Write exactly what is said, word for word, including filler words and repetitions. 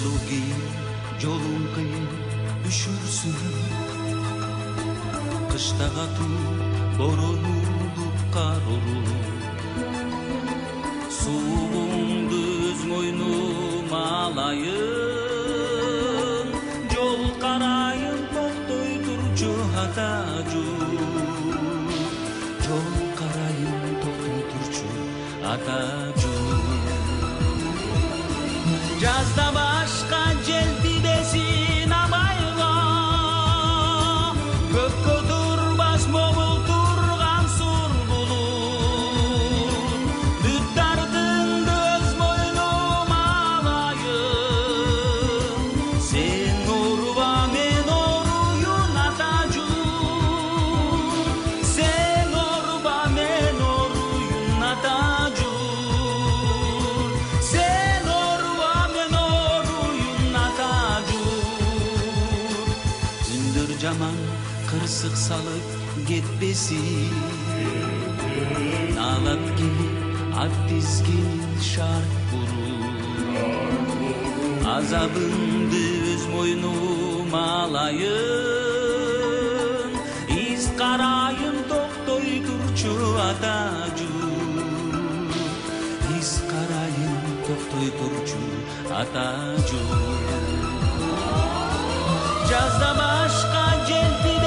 Сулуу кийим жолуң кыйын үшүрсүн, кышта катуу борон уулуп кар уруп, сууңду өз мойнума алайын, жол карайын токтой турчу атажуу, жол карайын токтой турчу атажуу. Жазда башка жел тибесин абайга, көккө турбас могул турган сур булут, бүттардыңды өз мойнума алайын, сен оруба мен оруюн атажуу, сен оруба мен оруюн атажуу. Жаман кырсык салып кетпесин, налат келип ат тизгин шарт буруп, азабыңды өз мойнума алайын, из карайын токтой турчу атажуу, из карайын токтой турчу атажуу. Жазда башка жел